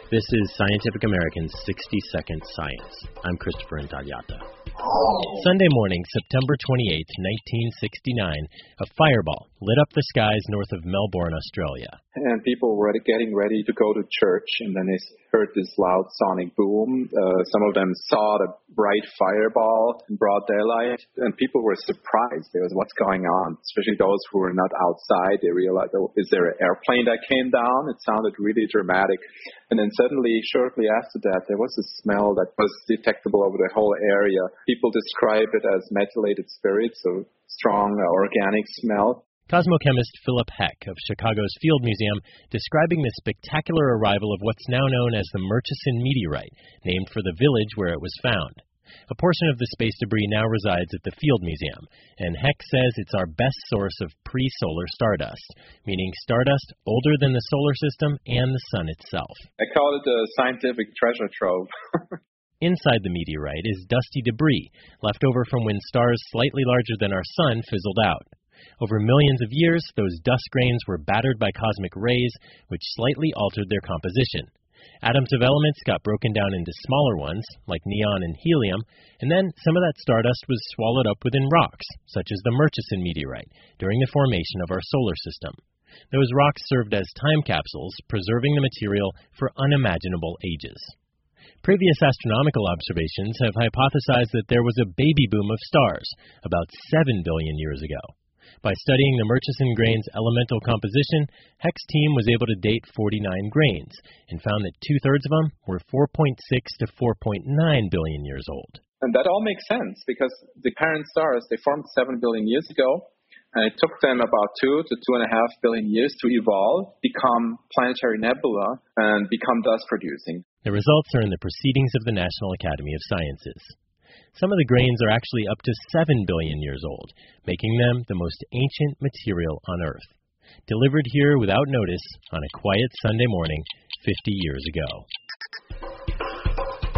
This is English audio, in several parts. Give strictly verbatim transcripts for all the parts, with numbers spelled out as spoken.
This is Scientific American's sixty second Science. I'm Christopher Intagliata. Sunday morning, September twenty-eighth, nineteen sixty-nine, a fireball lit up the skies north of Melbourne, Australia. And people were getting ready to go to church, and then they heard this loud sonic boom. Uh, some of them saw the bright fireball in broad daylight, and people were surprised. There was, what's going on? Especially those who were not outside. They realized, oh, is there an airplane that came down? It sounded really dramatic. And then suddenly, shortly after that, there was a smell that was detectable over the whole area. People describe it as methylated spirits, so strong uh, organic smell. Cosmochemist Philip Heck of Chicago's Field Museum describing the spectacular arrival of what's now known as the Murchison meteorite, named for the village where it was found. A portion of the space debris now resides at the Field Museum, and Heck says it's our best source of pre-solar stardust, meaning stardust older than the solar system and the sun itself. I call it a scientific treasure trove. Inside the meteorite is dusty debris, left over from when stars slightly larger than our sun fizzled out. Over millions of years, those dust grains were battered by cosmic rays, which slightly altered their composition. Atoms of elements got broken down into smaller ones, like neon and helium, and then some of that stardust was swallowed up within rocks, such as the Murchison meteorite, during the formation of our solar system. Those rocks served as time capsules, preserving the material for unimaginable ages. Previous astronomical observations have hypothesized that there was a baby boom of stars about seven billion years ago. By studying the Murchison grain's elemental composition, Heck's team was able to date forty-nine grains and found that two-thirds of them were four point six to four point nine billion years old. And that all makes sense because the parent stars, they formed seven billion years ago, and it took them about two to two and a half billion years to evolve, become planetary nebula, and become dust-producing. The results are in the Proceedings of the National Academy of Sciences. Some of the grains are actually up to seven billion years old, making them the most ancient material on Earth. Delivered here without notice on a quiet Sunday morning fifty years ago.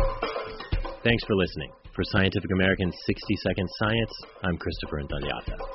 Thanks for listening. For Scientific American's sixty second Science, I'm Christopher Intagliata.